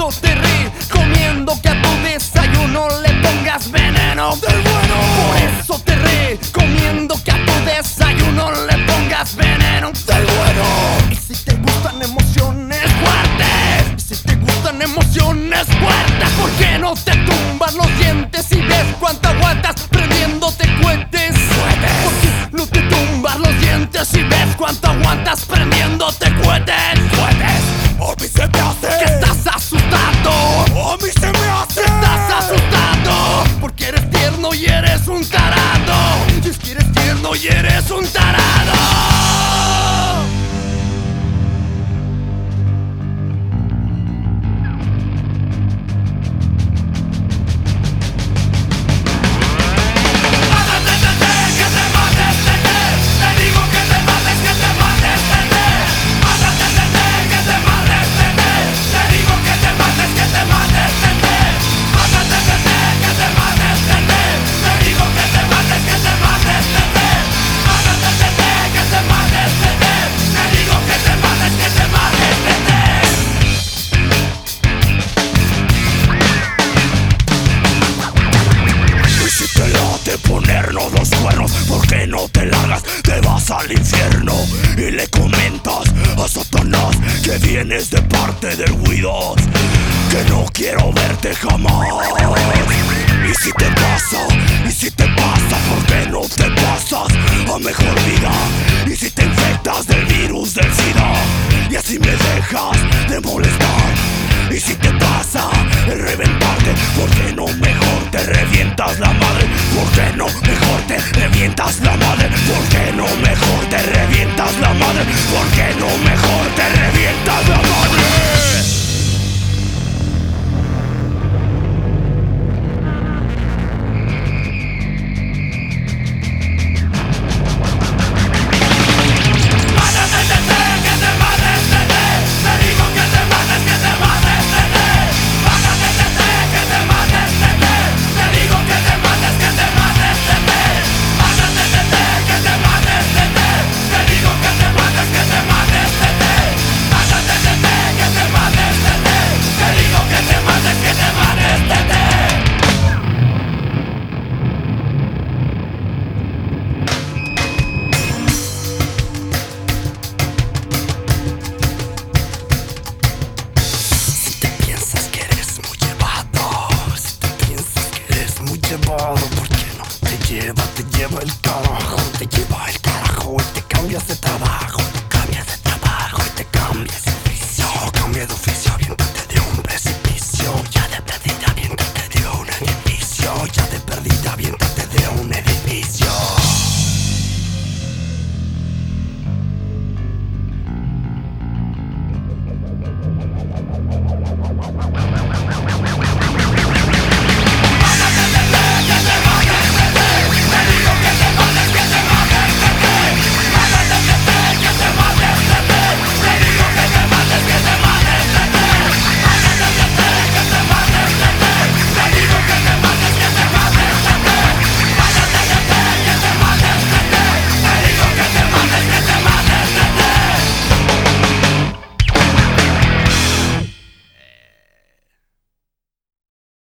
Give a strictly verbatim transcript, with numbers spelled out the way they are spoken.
eso te recomiendo que a tu desayuno le pongas veneno del bueno. Por eso te recomiendo que a tu desayuno le pongas veneno del bueno. Y si te gustan emociones fuertes, y si te gustan emociones fuertes, ¿por qué no te tumbas los dientes y ves cuánto aguantas prendiéndote cohetes? ¿Por qué no te tumbas los dientes y ves cuánto aguantas prendiéndote cohetes? Cohetes. A mí se me hace Que estás asustado. A mí se me hace Que estás asustado porque eres tierno y eres un tarado. Y es que eres tierno y eres un tarado. Ponernos los cuernos, ¿por qué no te largas? Te vas al infierno y le comentas a Satanás que vienes de parte del Guidos, que no quiero verte jamás. Y si te pasa, y si te pasa, ¿por qué no te pasas a mejor vida? Y si te infectas del virus del SIDA y así me dejas de molestar. Y si